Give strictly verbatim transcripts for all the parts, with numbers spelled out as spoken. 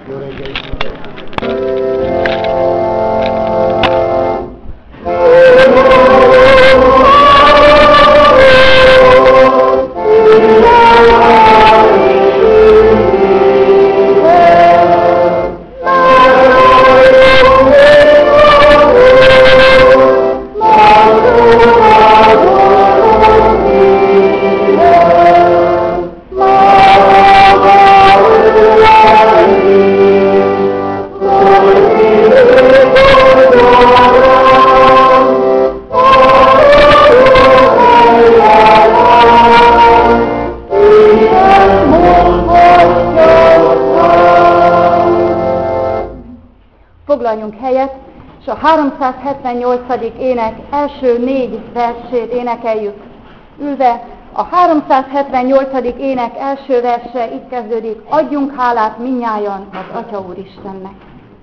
Jó reggelt mindenkinek! Foglaljunk helyet, és a háromszázhetvennyolcadik ének első négy versét énekeljük ülve. A háromszázhetvennyolcadik ének első verse így kezdődik: adjunk hálát mindnyájan az Atya Úristennek.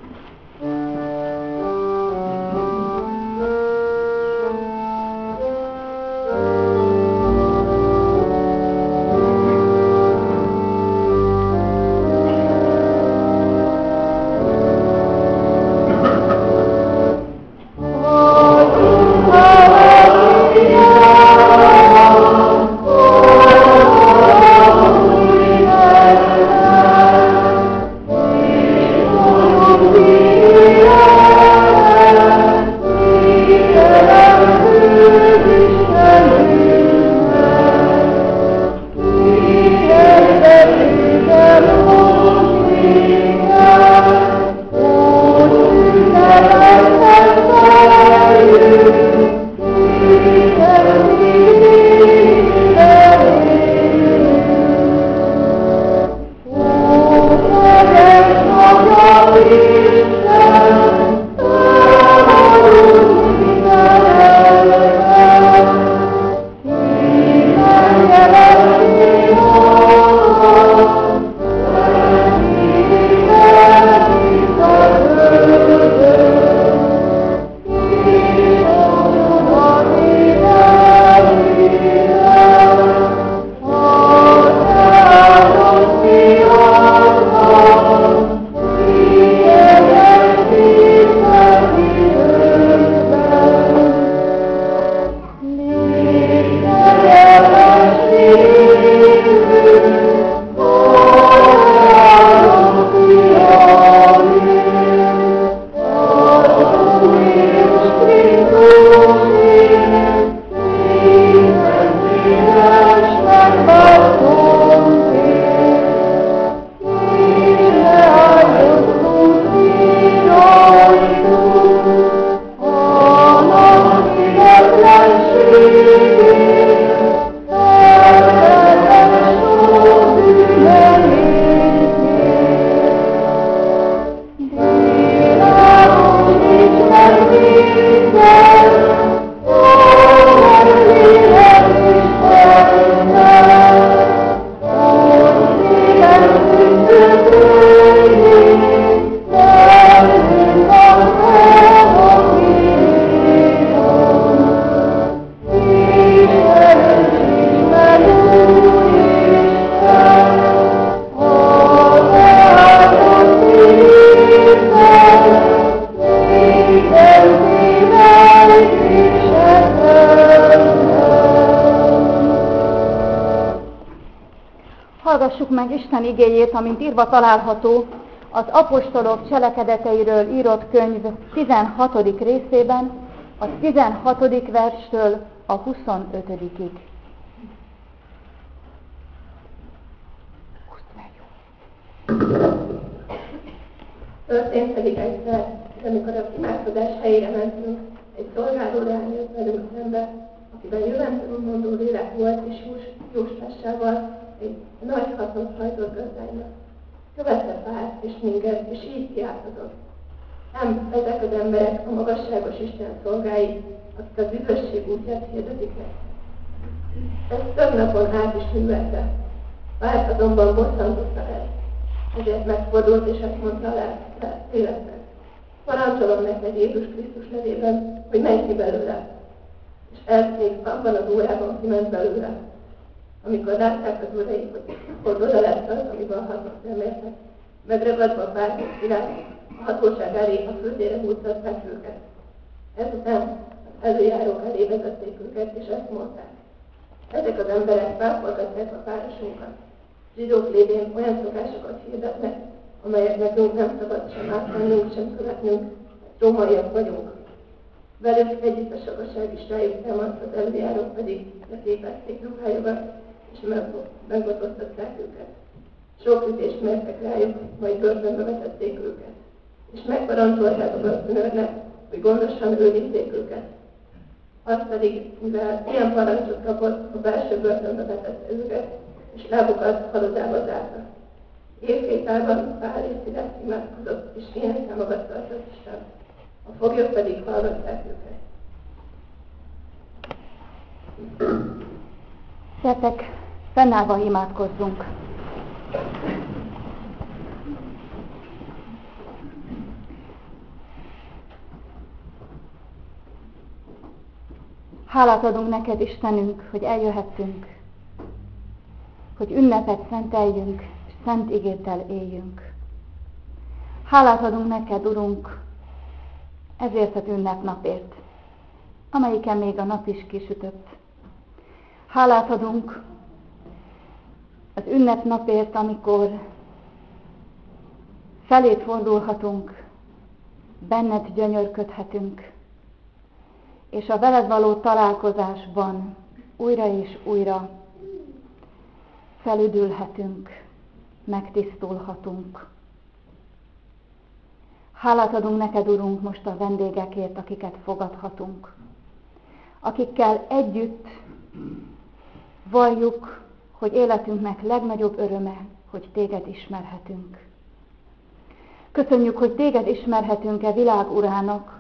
Hallgassuk meg Isten igéjét, amint írva található az apostolok cselekedeteiről írott könyv tizenhatodik részében, a tizenhatodik verstől a huszonötödikig. Történt pedig egyszer, amikor a imádkozás helyére mentünk, egy szolgáló leányjött velünk szembe, akiben jövedelemmondó lélek volt, és jóslásával egy nagy haszont hajtott gazdáinak. Követte Pált és minket, és így kiáltozott: nem, ezek az emberek a magasságos Isten szolgái, akik az üdvösség útját hirdetik meg. Ez több napon át is művelte. Pált azonban bosszantotta el. Ezért megfordult, és ezt mondta a léleknek: parancsolom neked Jézus Krisztus nevében, hogy menj ki belőle. És ez még abban az órában kiment belőle. Amikor látták az uraik, hogy oda lett az, amiben hazat nem értek, Megragadva a pártszilát, a hatóság elé a földére húztatták őket. Ezután az előjárók elé vezették őket, és ezt mondták. Ezek az emberek váfolgatják a városunkat. Zsidók lévén olyan szokásokat hirdetnek, amelyek nekünk nem szabad sem átvennünk, sem követnünk, rómaiak vagyunk. Velük együtt a sokaság is rájuk támadt, az előjárók pedig letépezték ruhájukat, és megbotoztatták őket. Sok ütést mertek rájuk, majd börtönbe vetették őket. És megparancsolták a börtönőrnek, hogy gondosan őrizzék őket. Az pedig, mivel ilyen parancsot kapott, a belső börtönbe vetette őket, és lábukat halodába zárta. Éjféltárban Pál és Szilász imádkozott, és énekelmagat tartott Isten. A foglyok pedig hallgatták őket. Gyertek, fennállva imádkozzunk. Hálát adunk neked, Istenünk, hogy eljöhettünk, hogy ünnepet szenteljünk, és szent igéddel éljünk. Hálát adunk neked, Urunk, ezért az ünnepnapért, amelyiken még a nap is kisütött. Hálát adunk az ünnepnapért, amikor felét fordulhatunk, benned gyönyörködhetünk, és a veled való találkozásban újra és újra felüdülhetünk, megtisztulhatunk. Hálát adunk neked, Urunk, most a vendégekért, akiket fogadhatunk, akikkel együtt valljuk, hogy életünknek legnagyobb öröme, hogy téged ismerhetünk. Köszönjük, hogy téged ismerhetünk-e világ urának.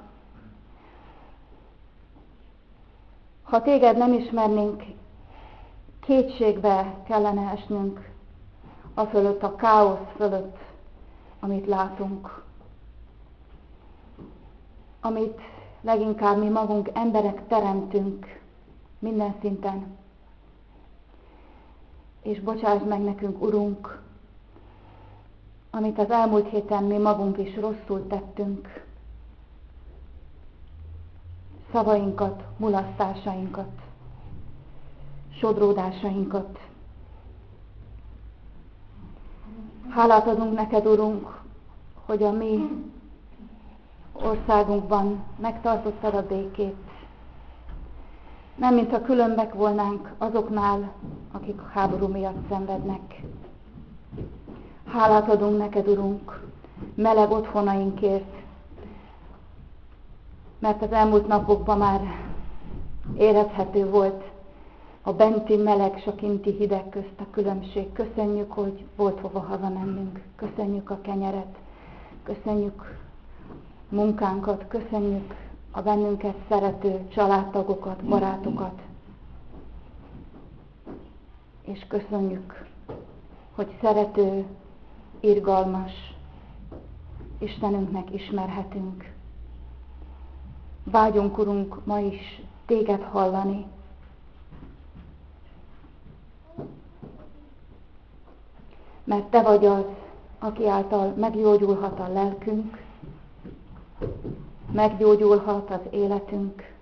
Ha téged nem ismernénk, kétségbe kellene esnünk a fölött, a káosz fölött, amit látunk. Amit leginkább mi magunk emberek teremtünk minden szinten. És bocsáss meg nekünk, Urunk, amit az elmúlt héten mi magunk is rosszul tettünk. Szavainkat, mulasztásainkat, sodródásainkat. Hálát adunk neked, Urunk, hogy a mi országunkban megtartottad a békét. Nem mintha különbek volnánk azoknál, akik a háború miatt szenvednek. Hálát adunk neked, Urunk, meleg otthonainkért, mert az elmúlt napokban már érezhető volt a benti meleg és a kinti hideg közt a különbség. Köszönjük, hogy volt hova hazamennünk. Köszönjük a kenyeret, köszönjük munkánkat, köszönjük a bennünket szerető családtagokat, barátokat. És köszönjük, hogy szerető, irgalmas Istenünknek ismerhetünk. Vágyunk, Urunk, ma is téged hallani. Mert te vagy az, aki által meggyógyulhat a lelkünk, meggyógyulhat az életünk,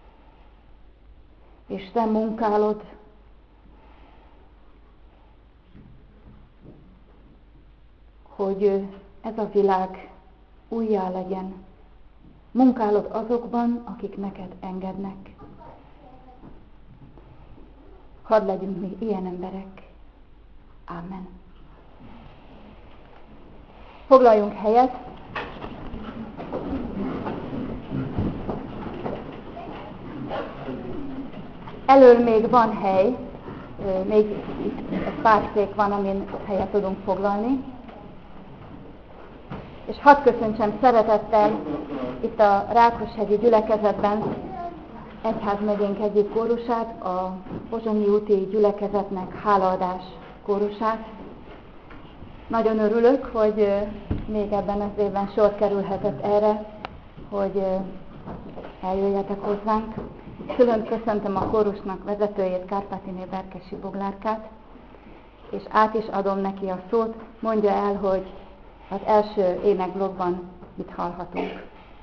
és te munkálod, hogy ez a világ újjá legyen. Munkálod azokban, akik neked engednek. Hadd legyünk mi ilyen emberek. Ámen. Foglaljunk helyet. Elől még van hely, még egy pár szék van, amin helyet tudunk foglalni. És hadd köszöntsem szeretettel itt a Rákoshegyi gyülekezetben egyházmegyénk egyik kórusát, a Pozsonyi úti gyülekezetnek hálaadás kórusát. Nagyon örülök, hogy még ebben az évben sor kerülhetett erre, hogy eljöjjetek hozzánk. Külön köszöntöm a kórusnak vezetőjét, Kárpátiné Berkesi Boglárkát, és át is adom neki a szót, mondja el, hogy az első énekblogban mit hallhatunk.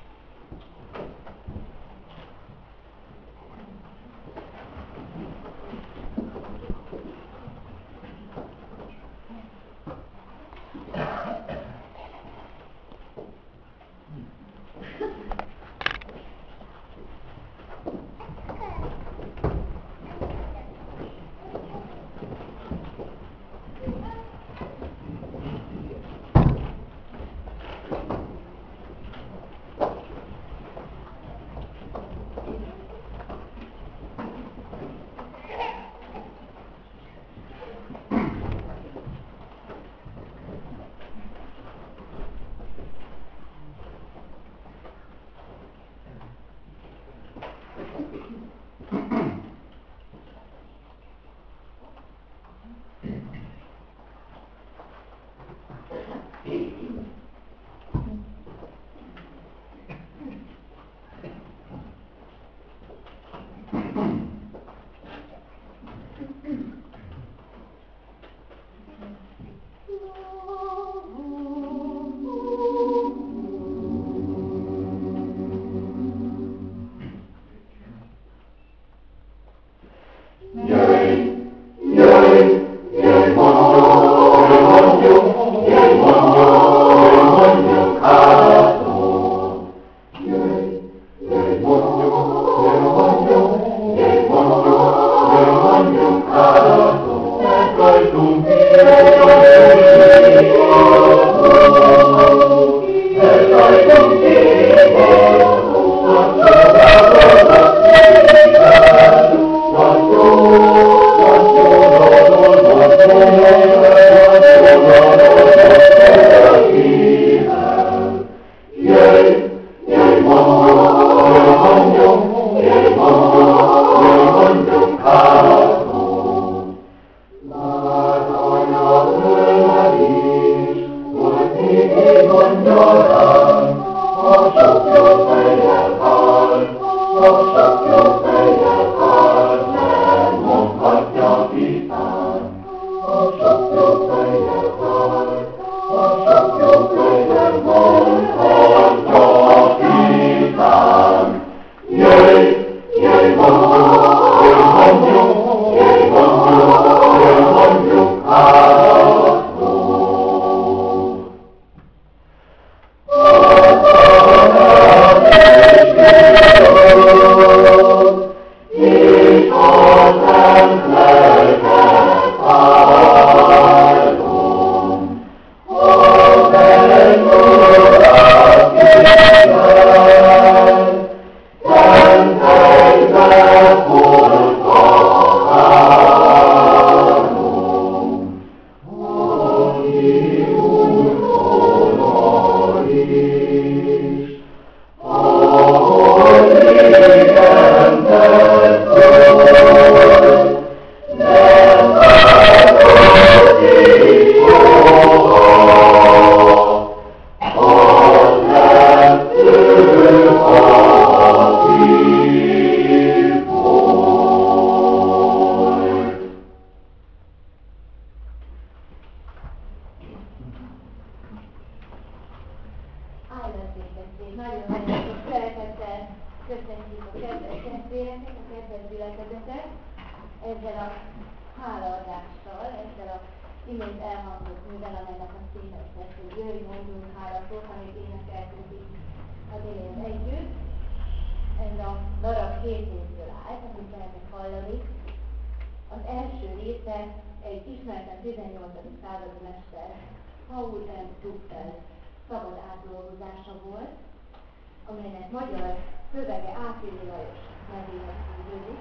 Amelynek magyar szövege Ápili Lajos nevéhez fűződik,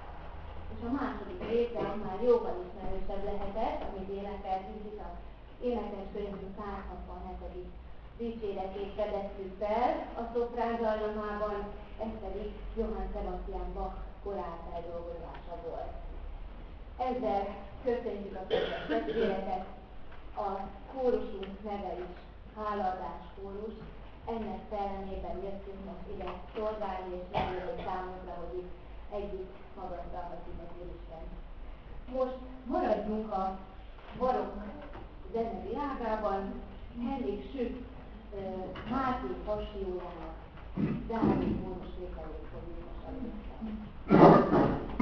és a második része már jóval ismerősebb lehetett, amit énekeltünk itt az énekeskönyvünk száz hatvanhetedik dicséretét fedeztük fel a szoprán dallamában, ez pedig Johann Sebastian Bach korálfeldolgozása volt. Ezzel köszönjük a kedves testvéreket, a kórusunk neve is Hálaadás kórus. Ennek szellemében jöttünk most ide szolgálni és segíteni számunkra, hogy itt együtt magasztalhatjuk az Úristen. Most maradjunk a barokk zene világában, Henrik Süt Máté passiójának záró módosítani fogjuk most először.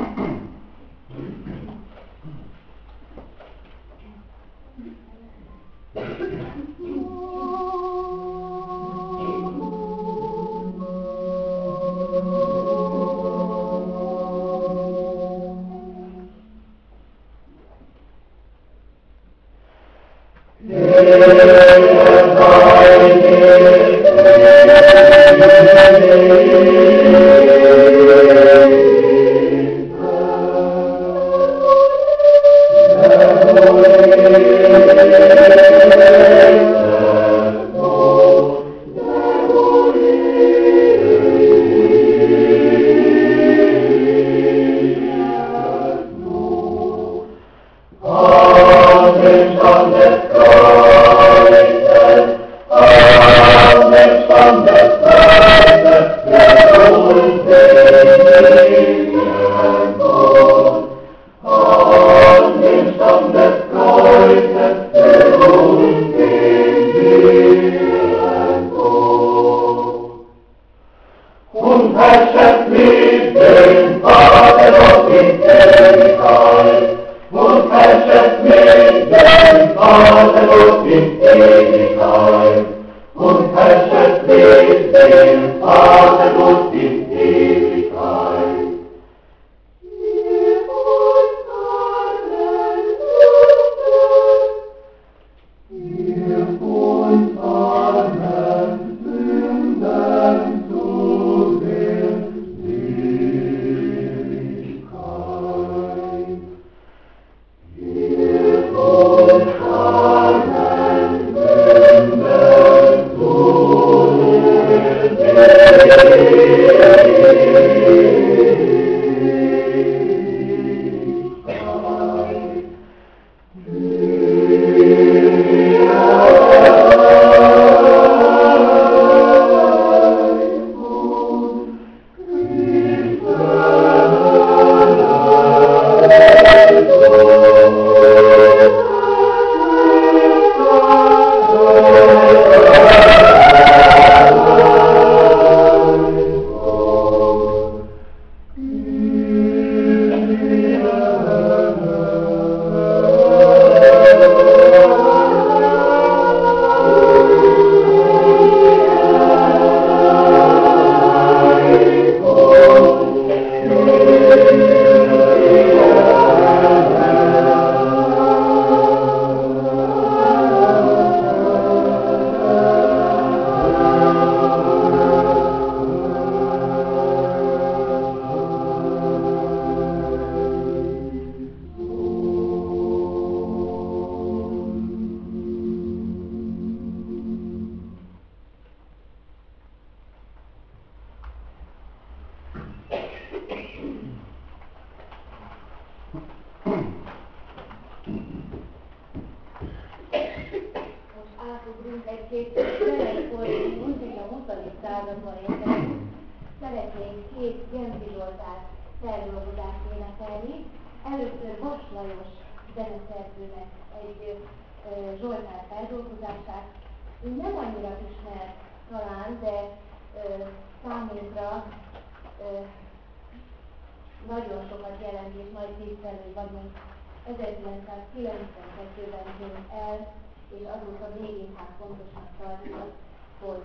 ezerkilencszázkilencvenkettőben tűnt el, és azóta végig hát fontosnak tartjuk, hogy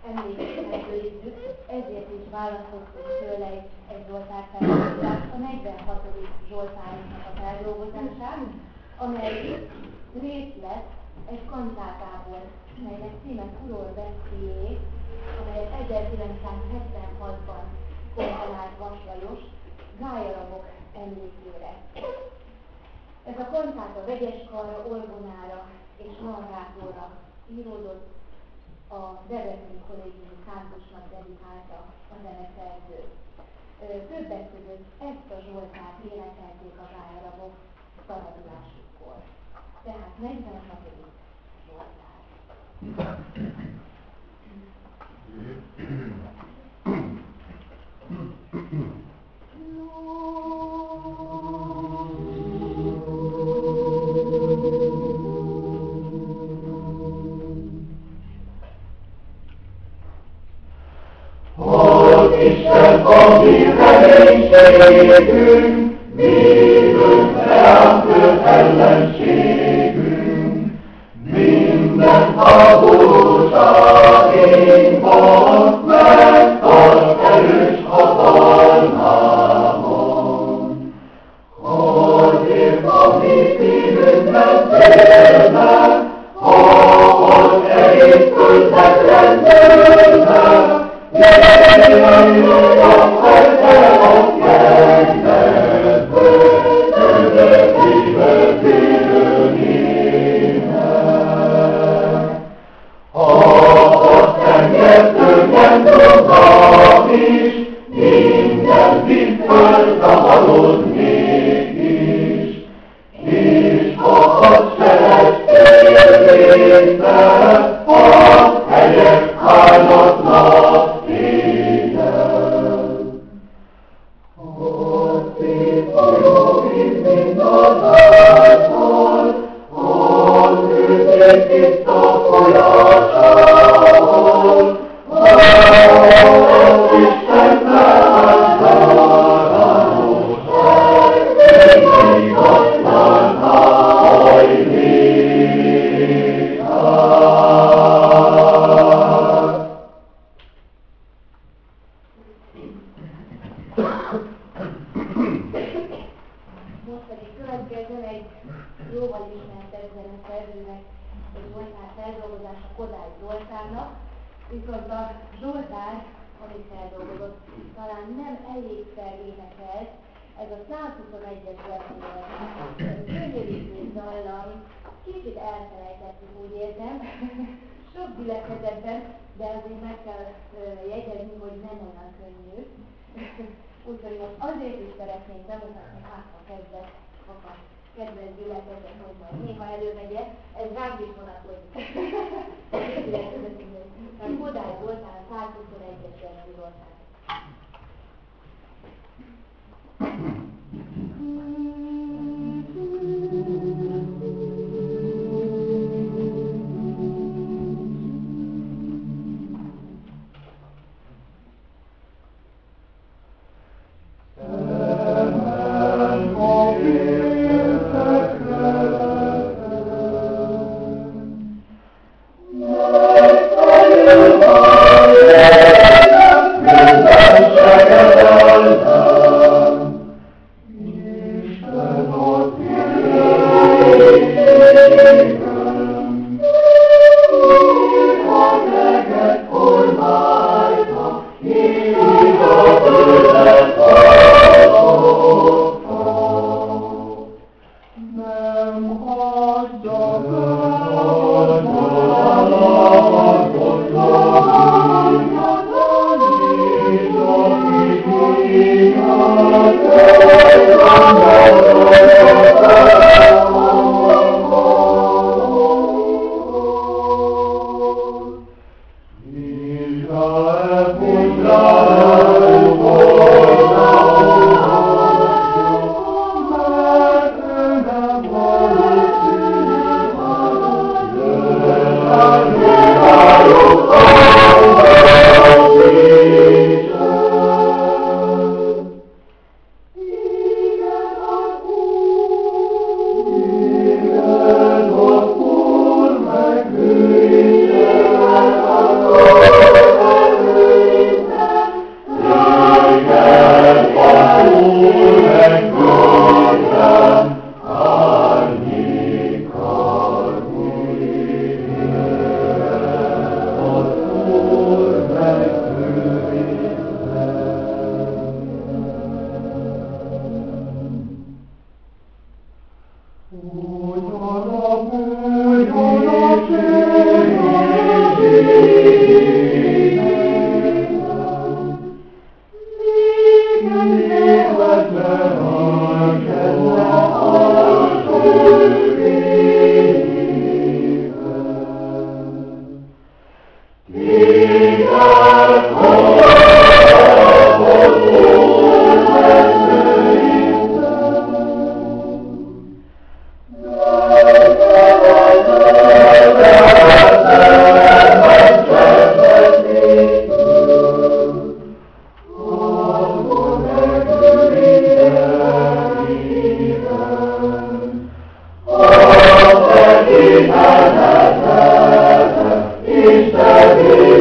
emlékezzük, ezért is választottunk tőle egy, egy Zsoltár feldolgozást, a negyvenhatodik Zsoltárunknak a feldolgozását, amely részlet egy kantátából, melynek címe Furor Beszélyé, amelyet ezerkilencszázhetvenhatban komponált Vas Lajos gályalabok emlékére. Ez a kantáta vegyeskarra, orgonára és narrátorra íródott, a Debreceni Kollégium Kántusnak dedikálta a zeneszerző. Többek között ezt a Zsoltárt énekelték a gályalabok szabadulásukkor. Tehát negyvenhatodik Zsoltár. a mi reménységünk, védünk leálltő ellenségünk. Minden hazugságunkban megtart erős hatalmában. Azért a mi szívünkben térnek, ha az egész földnek rendőrnek, jöjjön a fejtel a kegyet, ördögébe térő ének. Ha a szennyezőken tudnak is, minden biztos zavarod mégis, és ha a seres érvényben, a helyek hányatnak éjjel. Ha szép a jó víz, mint az ártól, az őszét tiszta folyásával, az Isten feláldásáról, mindig aztán hajlékát. Most pedig következzen egy jóval ismertebb zeneszerzőnek egy Zsoltár feldolgozása Kodály Zoltánnak, viszont a Zsoltár, amit feldolgozott, talán nem elégszer énekelt, ez a százhuszonegyes versenyen. Gyönyörítő dallam, kicsit elfelejtettük, úgy érzem, sok gyülekezetben, de azért meg kell jegyezni, hogy nem olyan könnyű. Úgyhogy most azért is szeretnénk bemutatni, hát a kezdet, a kedvenc gyülekezet, hogy majd néha előmegye, ez rám is vonatkozik. A Kodály Zoltán százhuszonegyes versű Zoltán.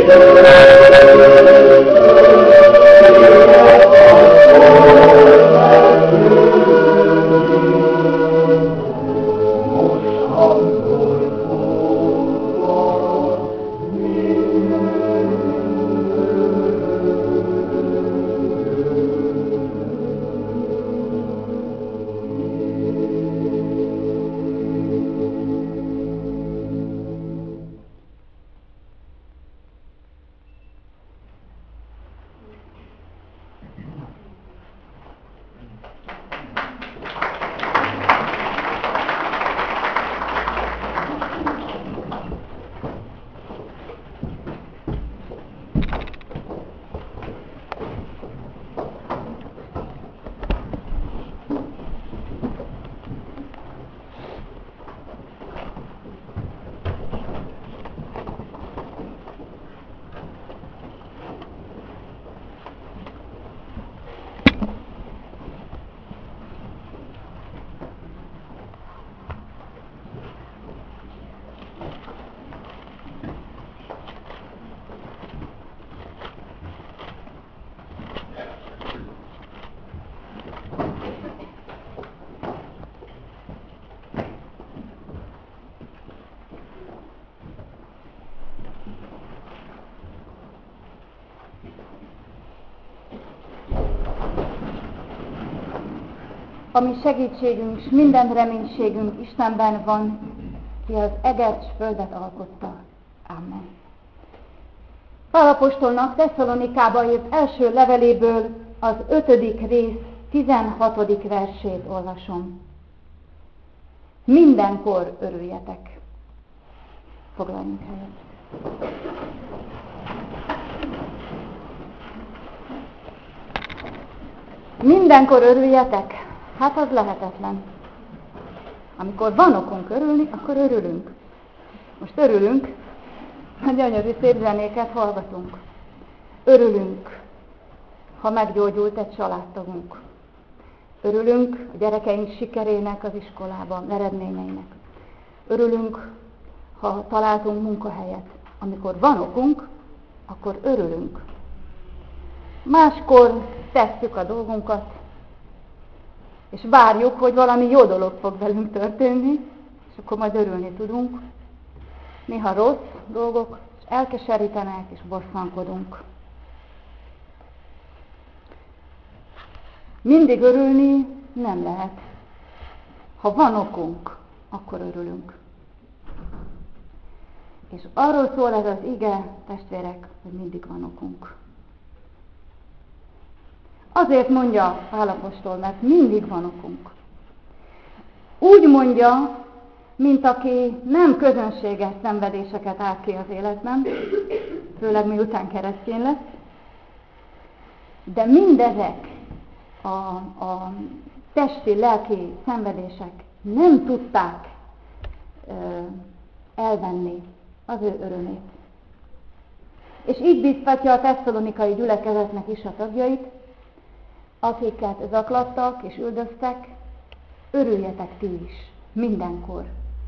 A mi segítségünk és minden reménységünk Istenben van, ki az eget s földet alkotta. Amen. Pál apostolnak Tesszalonikába írt első leveléből az ötödik rész tizenhatodik versét olvasom. Mindenkor örüljetek. Foglaljunk helyet. Mindenkor örüljetek? Hát az lehetetlen. Amikor van okunk örülni, akkor örülünk. Most örülünk, ha gyönyörű szép zenéket hallgatunk. Örülünk, ha meggyógyult egy családtagunk. Örülünk a gyerekeink sikerének az iskolában, eredményeinek. Örülünk, ha találtunk munkahelyet. Amikor van okunk, akkor örülünk. Máskor tesszük a dolgunkat, és várjuk, hogy valami jó dolog fog velünk történni, és akkor majd örülni tudunk. Néha rossz dolgok, és elkeserítenek, és bosszankodunk. Mindig örülni nem lehet. Ha van okunk, akkor örülünk. És arról szól ez az ige, testvérek, hogy mindig van okunk. Azért mondja Pál apostol, mert mindig van okunk. Úgy mondja, mint aki nem közönséges szenvedéseket áll ki az életben, főleg miután keresztény lesz, de mindezek a, a testi, lelki szenvedések nem tudták ö, elvenni az ő örömét. És így biztatja a tesszalonikai gyülekezetnek is a tagjait, akiket zaklattak és üldöztek, örüljetek ti is, mindenkor.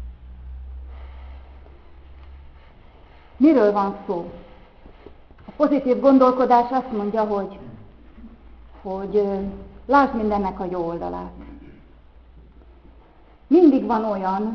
Miről van szó? A pozitív gondolkodás azt mondja, hogy, hogy lásd mindennek a jó oldalát. Mindig van olyan,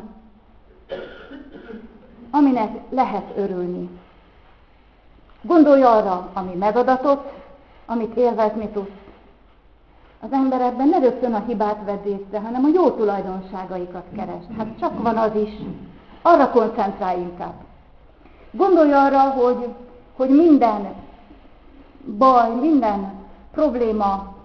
aminek lehet örülni. Gondolj arra, ami megadatott, amit élvezni tudsz. Az ember ebben ne rögtön a hibát vedd észre, hanem a jó tulajdonságaikat keresd. Hát csak van az is. Arra koncentrálj inkább. Gondolj arra, hogy, hogy minden baj, minden probléma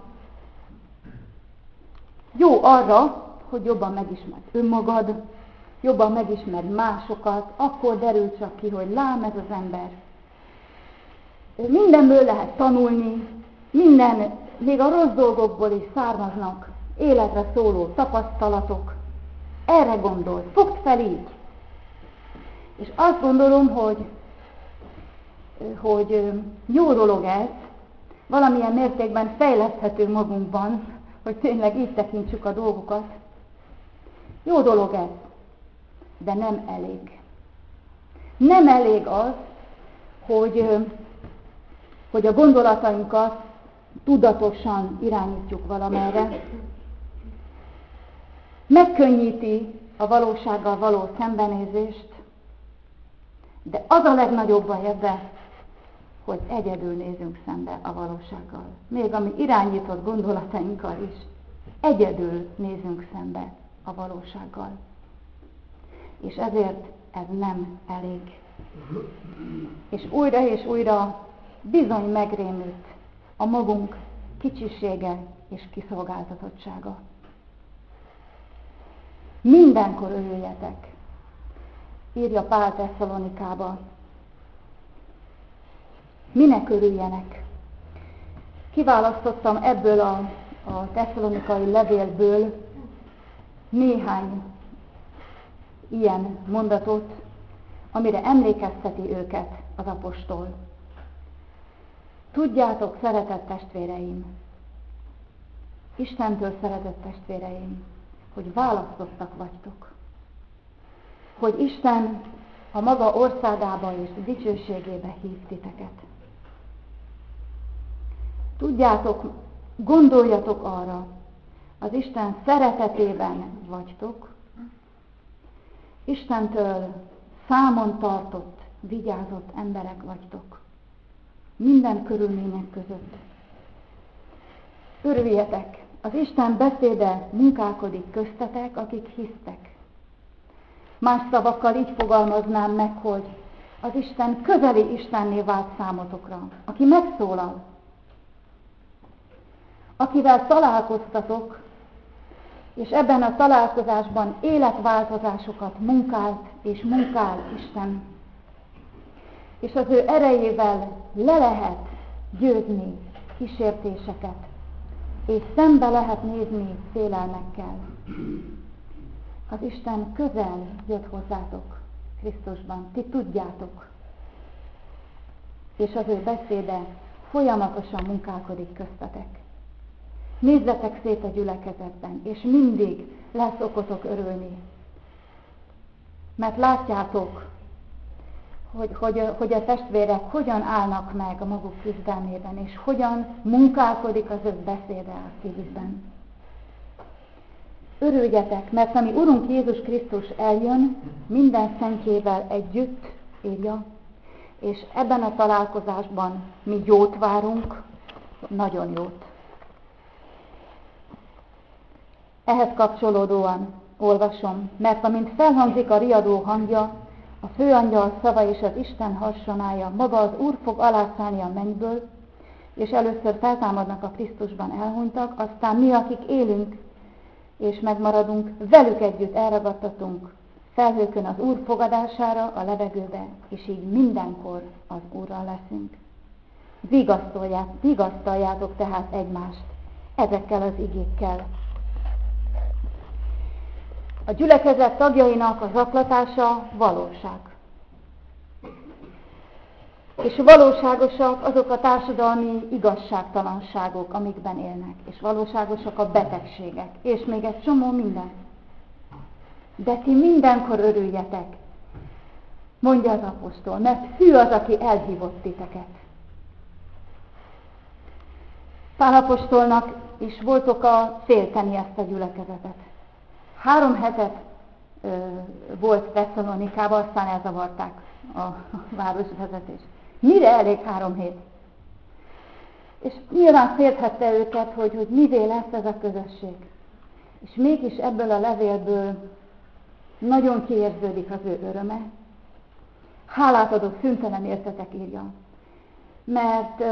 jó arra, hogy jobban megismerd önmagad, jobban megismerd másokat, akkor derül csak ki, hogy lám ez az ember. Mindenből lehet tanulni, minden, még a rossz dolgokból is származnak életre szóló tapasztalatok. Erre gondolj, fogd fel így. És azt gondolom, hogy, hogy jó dolog ez, valamilyen mértékben fejleszthető magunkban, hogy tényleg így tekintsük a dolgokat. Jó dolog ez, de nem elég. Nem elég az, hogy, hogy a gondolatainkat tudatosan irányítjuk valamerre. Megkönnyíti a valósággal való szembenézést, de az a legnagyobb baj ebbe, hogy egyedül nézünk szembe a valósággal. Még a mi irányított gondolatainkkal is egyedül nézünk szembe a valósággal. És ezért ez nem elég. És újra és újra bizony megrémült a magunk kicsisége és kiszolgáltatottsága. Mindenkor örüljetek, írja Pál Tesszalonikába. Minek örüljenek? Kiválasztottam ebből a, a tesszalonikai levélből néhány ilyen mondatot, amire emlékezteti őket az apostol. Tudjátok, szeretett testvéreim, Istentől szeretett testvéreim, hogy választottak vagytok, hogy Isten a maga országába és dicsőségébe hív titeket. Tudjátok, gondoljatok arra, az Isten szeretetében vagytok, Istentől számon tartott, vigyázott emberek vagytok, minden körülmények között. Örüljetek, az Isten beszéde munkálkodik köztetek, akik hisztek. Más szavakkal így fogalmaznám meg, hogy az Isten közeli Istenné vált számotokra, aki megszólal, akivel találkoztatok, és ebben a találkozásban életváltozásokat munkált és munkál Isten. És az ő erejével le lehet győzni kísértéseket, és szembe lehet nézni félelmekkel. Az Isten közel jött hozzátok Krisztusban, ti tudjátok. És az ő beszéde folyamatosan munkálkodik köztetek. Nézzetek szét a gyülekezetben, és mindig lesz okotok örülni. Mert látjátok, hogy, hogy, hogy a testvérek hogyan állnak meg a maguk küzdelmében, és hogyan munkálkodik az ő beszéde a szívükben. Örüljetek, mert ami Urunk Jézus Krisztus eljön, minden szentjével együtt, írja, és ebben a találkozásban mi jót várunk, nagyon jót. Ehhez kapcsolódóan olvasom, mert amint felhangzik a riadó hangja, a főangyal szava és az Isten harsonája, maga az Úr fog alászállni a mennyből, és először feltámadnak a Krisztusban elhunytak, aztán mi, akik élünk és megmaradunk, velük együtt elragadtatunk felhőkön az Úr fogadására, a levegőbe, és így mindenkor az Úrral leszünk. Vigasztaljátok tehát egymást ezekkel az igékkel. A gyülekezet tagjainak a zaklatása valóság. És valóságosak azok a társadalmi igazságtalanságok, amikben élnek. És valóságosak a betegségek. És még egy csomó minden. De ti mindenkor örüljetek, mondja az apostol, mert hű az, aki elhívott titeket. Pál apostolnak is volt oka félteni ezt a gyülekezetet. Három hetet ö, volt Tesszalonikában, aztán elzavarták a, a városvezetést. Mire elég három hét? És nyilván félthette őket, hogy, hogy mivé lesz ez a közösség. És mégis ebből a levélből nagyon kiérződik az ő öröme. Hálát adok szüntelen értetek, írja. Mert,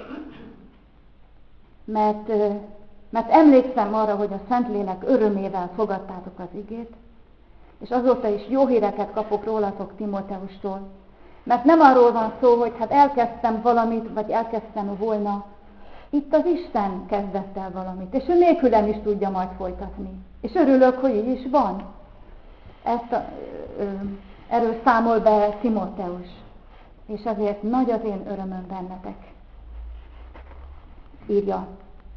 mert, mert emlékszem arra, hogy a Szentlélek örömével fogadtátok az igét, és azóta is jó híreket kapok rólatok Timóteustól. Mert nem arról van szó, hogy hát elkezdtem valamit, vagy elkezdtem volna. Itt az Isten kezdett el valamit, és ő nélkülem is tudja majd folytatni. És örülök, hogy így is van. Ezt a, ö, erről számol be Timóteus. És ezért nagy az én örömöm bennetek. Írja.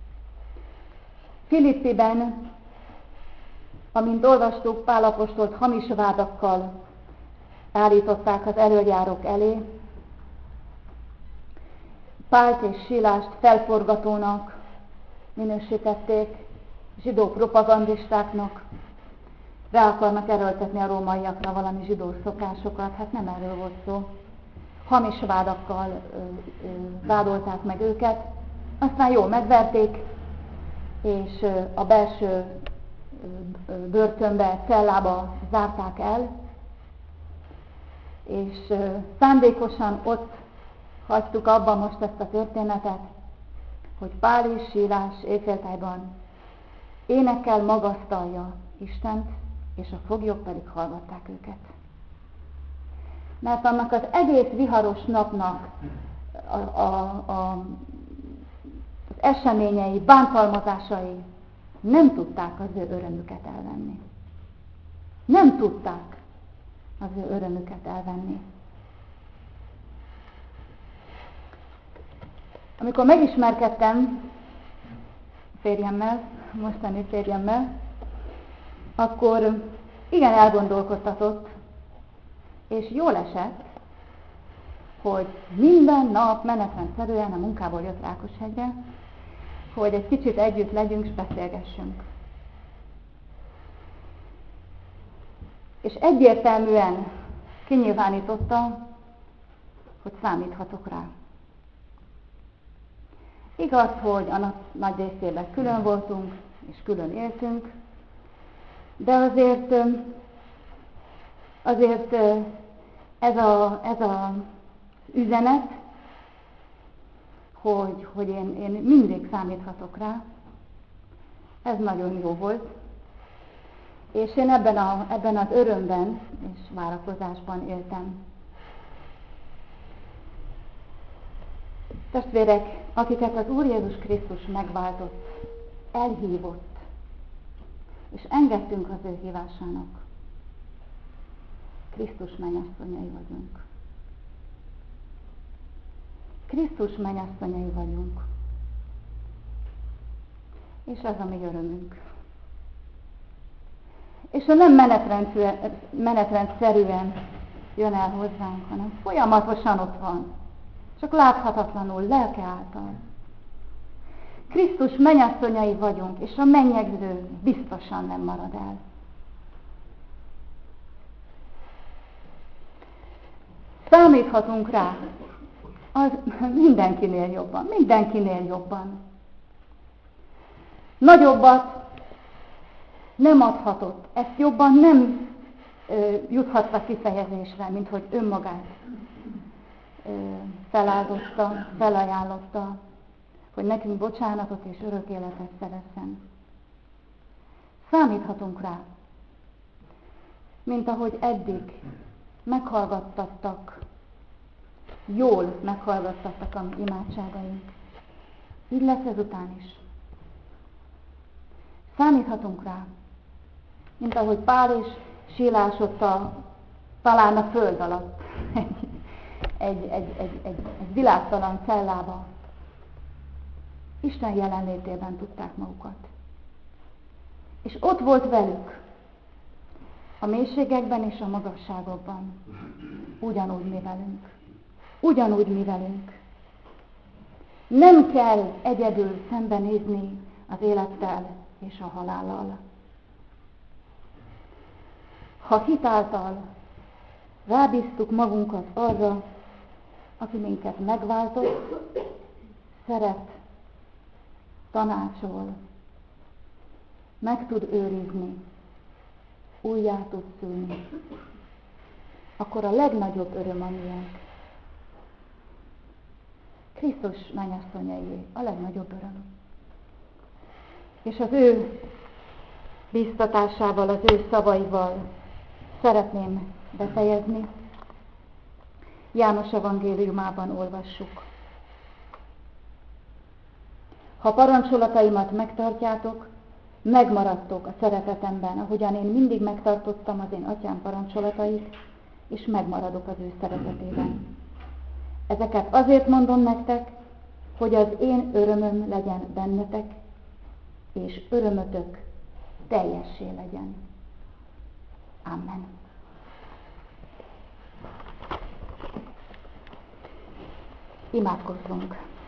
Filippiben, amint olvastuk, Pál apostolt hamis vádakkal állították az elöljárók elé, Pált és Sílást felforgatónak minősítették, zsidó propagandistáknak, rá akarnak erőltetni a rómaiakra valami zsidó szokásokat, hát nem erről volt szó. Hamis vádakkal ö, ö, vádolták meg őket, aztán jól megverték, és ö, a belső ö, börtönbe, cellába zárták el, és ö, szándékosan ott hagytuk abba most ezt a történetet, hogy Pál és Sílás éjféltájban énekkel magasztalja Istent, és a foglyok pedig hallgatták őket. Mert annak az egész viharos napnak a, a, a, az eseményei, bántalmazásai nem tudták az ő örömüket elvenni. Nem tudták az ő örömüket elvenni. Amikor megismerkedtem férjemmel, mostani férjemmel, akkor igen elgondolkodtatott, és jól esett, hogy minden nap menetrendszerűen a munkából jött Rákoshegyre, hogy egy kicsit együtt legyünk, és beszélgessünk. És egyértelműen kinyilvánította, hogy számíthatok rá. Igaz, hogy a nap nagy részében külön voltunk, és külön éltünk, de azért, azért ez a, ez a üzenet, hogy, hogy én, én mindig számíthatok rá, ez nagyon jó volt. És én ebben, a, ebben az örömben és várakozásban éltem. Testvérek, akiket az Úr Jézus Krisztus megváltott, elhívott, és engedtünk az ő hívásának, Krisztus mennyasszonyai vagyunk. Krisztus mennyasszonyai vagyunk. És ez a mi örömünk. És ő nem menetrendszerűen jön el hozzánk, hanem folyamatosan ott van. Csak láthatatlanul, lelke által. Krisztus mennyasszonyai vagyunk, és a mennyegző biztosan nem marad el. Számíthatunk rá, az mindenkinél jobban, mindenkinél jobban. Nagyobbat nem adhatott, ezt jobban nem ö, juthatta kifejezésre, mint hogy önmagát ö, feláldotta, felajánlotta, hogy nekünk bocsánatot és örök életet szerezzen. Számíthatunk rá, mint ahogy eddig meghallgattattak, jól meghallgattattak a imádságaink. Így lesz ezután is. Számíthatunk rá, mint ahogy Pál és Sílás ott a, talán a föld alatt, egy, egy, egy, egy, egy, egy világtalan cellába, Isten jelenlétében tudták magukat. És ott volt velük, a mélységekben és a magasságokban, ugyanúgy mi velünk. Ugyanúgy mi velünk. Nem kell egyedül szembenézni az élettel és a halállal. Ha hitáltal rábíztuk magunkat arra, aki minket megváltott, szeret, tanácsol, meg tud őrizni, újjá tud szülni, akkor a legnagyobb öröm a miénk. Krisztus mennyasszonyaié a legnagyobb öröm. És az ő biztatásával, az ő szavaival szeretném befejezni. János evangéliumában olvassuk. Ha parancsolataimat megtartjátok, megmaradtok a szeretetemben, ahogyan én mindig megtartottam az én atyám parancsolatait, és megmaradok az ő szeretetében. Ezeket azért mondom nektek, hogy az én örömöm legyen bennetek, és örömötök teljessé legyen. Amen. Imádkozzunk!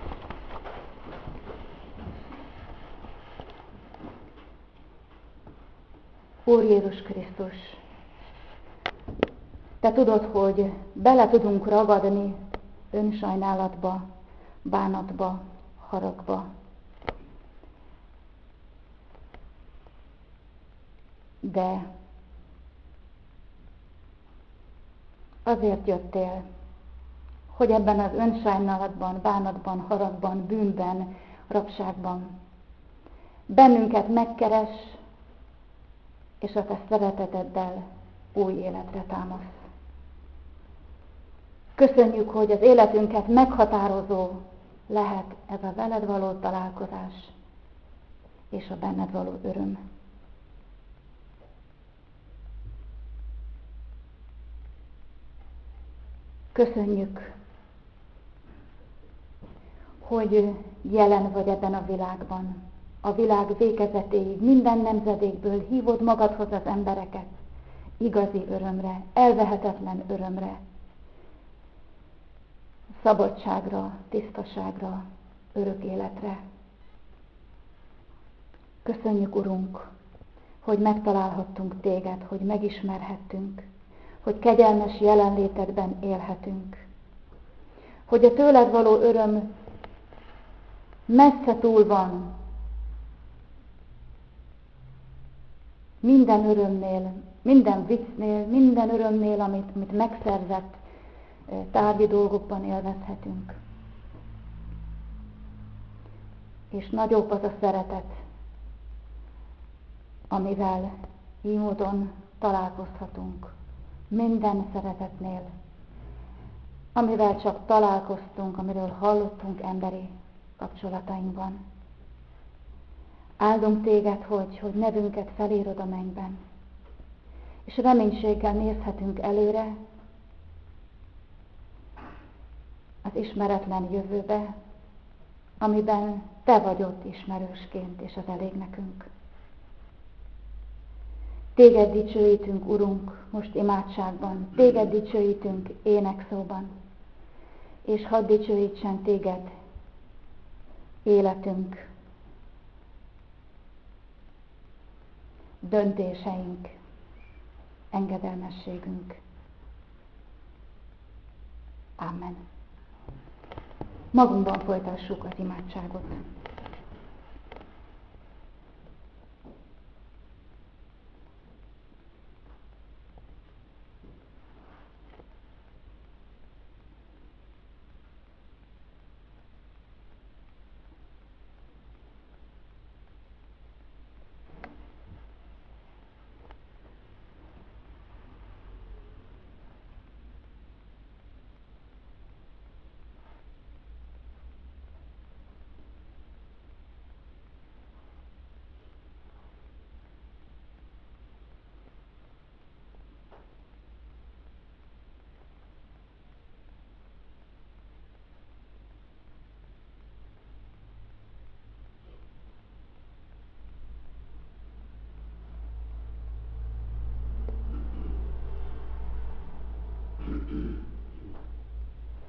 Úr Jézus Krisztus, Te tudod, hogy bele tudunk ragadni önsajnálatba, bánatba, haragba. De azért jöttél, hogy ebben az önsajnálatban, bánatban, haragban, bűnben, rabságban bennünket megkeres, és a Te szereteteddel új életre támasz. Köszönjük, hogy az életünket meghatározó lehet ez a veled való találkozás és a benned való öröm. Köszönjük, hogy jelen vagy ebben a világban, a világ végezetéig, minden nemzedékből hívod magadhoz az embereket igazi örömre, elvehetetlen örömre, szabadságra, tisztaságra, örök életre. Köszönjük, Urunk, hogy megtalálhattunk Téged, hogy megismerhettünk, hogy kegyelmes jelenlétedben élhetünk, hogy a tőled való öröm messze túl van minden örömnél, minden viccnél, minden örömnél, amit, amit megszerzett tárgyi dolgokban élvezhetünk. És nagyobb az a szeretet, amivel így módon találkozhatunk. Minden szeretetnél, amivel csak találkoztunk, amiről hallottunk emberi kapcsolatainkban. Áldunk Téged, hogy, hogy nevünket felírod a mennyben, és reménységgel nézhetünk előre az ismeretlen jövőbe, amiben Te vagy ott ismerősként, és az elég nekünk. Téged dicsőítünk, Urunk, most imádságban, Téged dicsőítünk énekszóban, és hadd dicsőítsen Téged életünk, döntéseink, engedelmességünk. Amen. Magunkban folytassuk az imádságot.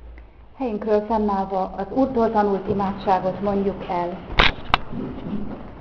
Helyünkről fennállva az Úrtól tanult imádságot mondjuk el.